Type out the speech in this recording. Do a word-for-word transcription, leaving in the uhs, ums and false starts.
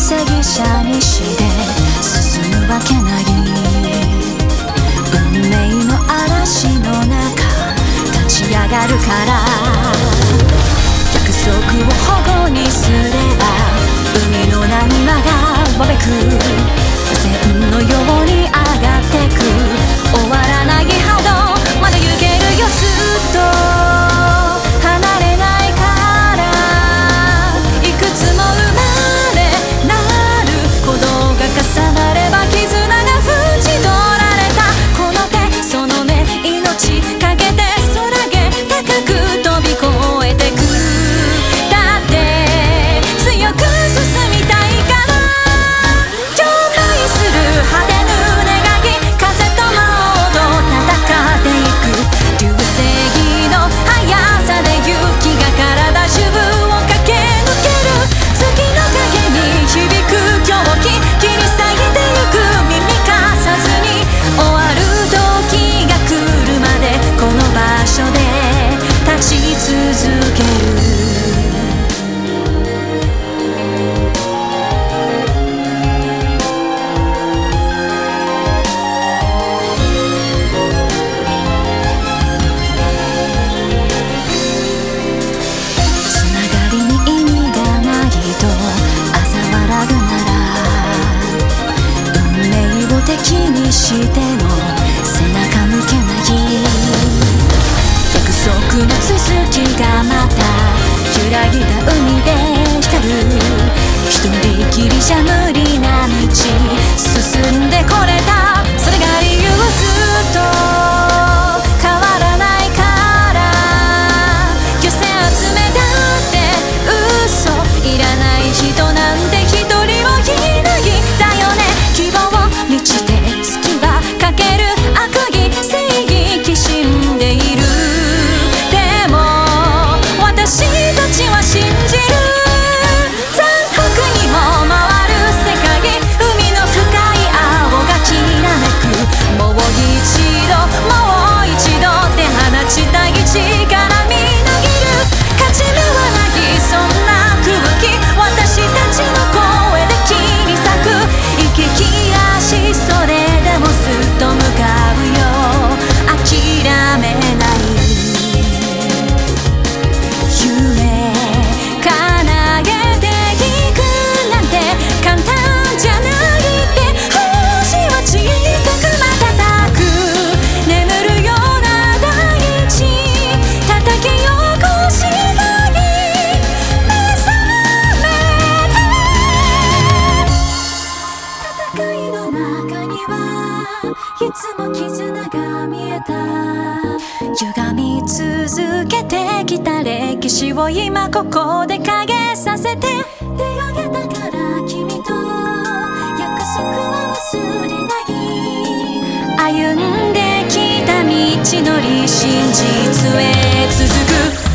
正義者にして進むわけない。運命の嵐の中立ち上がるから、約束を保護にすれば海の波間がわめく、線のように上がってく、終わらない波動まだ行けるよ、ずっと離れないから。いくつも生まれなる鼓動が重なれば絆が封じ取られた。この手その目命かけて空げ高く飛び越えてく。だって強く進みたいから。境界する果てぬ願い、風と魔王と戦っていく。流星儀の速さで雪が体中を駆け抜ける。月の影に響く狂気切り裂いてゆく、耳かさずに終わる時が来るまでこの場所で立ち続ける。敵にしても背中向けない。約束の続きがまた揺らぎだ海で光る。一人きりじゃ無理な道進んでこれた。それが理由、ずっと変わらないから。寄せ集めだって嘘いらない人なんて一人もいないだよね。希望満ちて月はかける悪意正義きしんでいる。でも私たちは信じる。残酷にも回る世界、海の深い青がきらめく。もう一度もう一度手放ちたい力みなぎる。勝ち目はないそんな空気、私たちの声で切り裂く。行き来足それでもずっと向かうよ、諦めない。夢叶えていくなんて簡単じゃないって。星は小さく瞬く眠るような大地、叩き起こしたい。目覚めて戦いの中にはいつも絆が見えた。歪み続けてきた歴史を今ここで影させて出会えたから、君と約束は忘れない。歩んできた道のり真実へ続く。